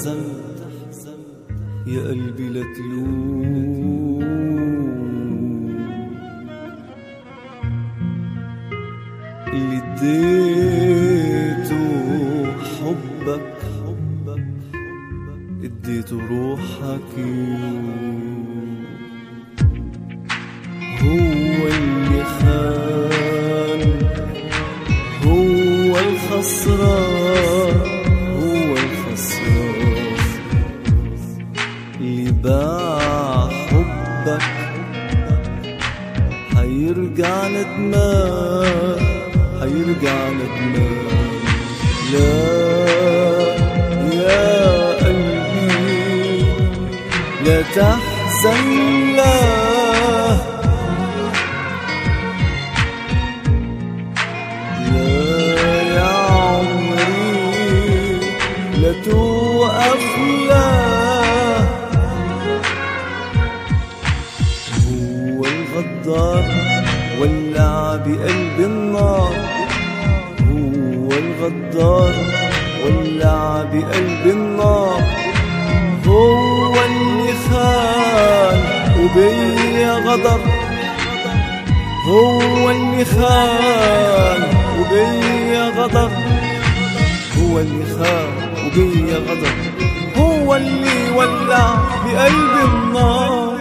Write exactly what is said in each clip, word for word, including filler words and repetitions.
تحزن يا قلبي لا تلوم، اللي اديته حبك اديته روحك يوم. هو اللي خان هو الخسران هو الخسران، اللي باع حبك حيرجع ندمان حيرجع ندمان. لا يا قلبي لا تحزن، لا لا توقف، لا هو الغدار ولع بقلب النار، هو الغدار ولع بقلب النار، هو اللي خان وبيا غدر، هو اللي خان وبيا غدر، هو اللي خان وبيا غدر، هو اللي ولع بقلب النار.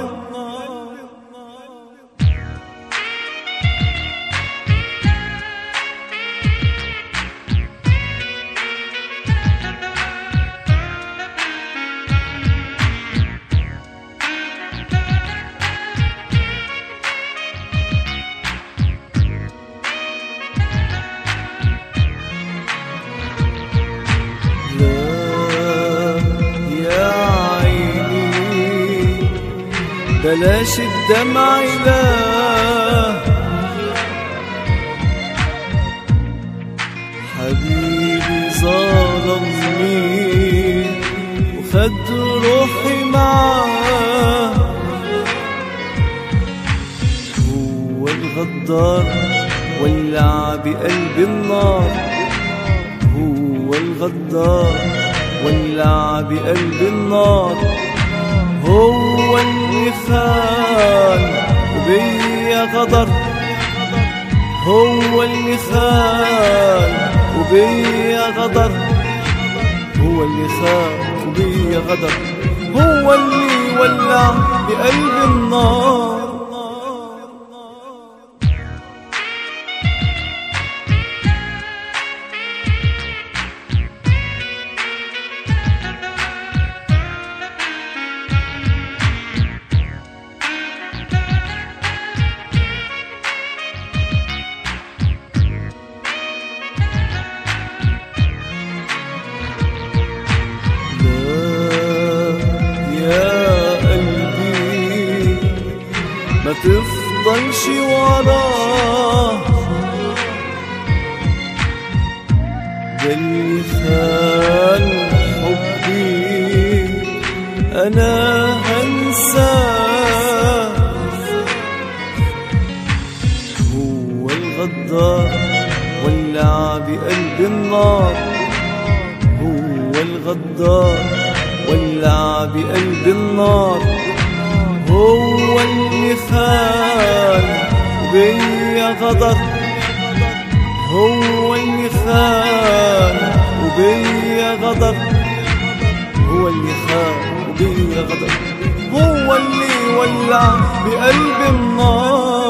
بلاش الدمع لا حبيبي ظلمني وخد روحي معاه، هو الغدار ولع بقلب النار، هو الغدار ولع بقلب النار، هو اللي خان وبيا غدر، هو اللي خان وبيا غدر، هو اللي خان وبيا غدر، هو اللي ولع بقلب النار. ما تفضلش وراه، ده اللي خان حبي أنا هنساه، هو الغدار ولع بقلب النار، هو الغدار ولع بقلب النار، هو اللي خان وبيا غدر، هو اللي خان وبيا غدر، هو اللي خان وبيا غدر، هو اللي ولع بقلب النار.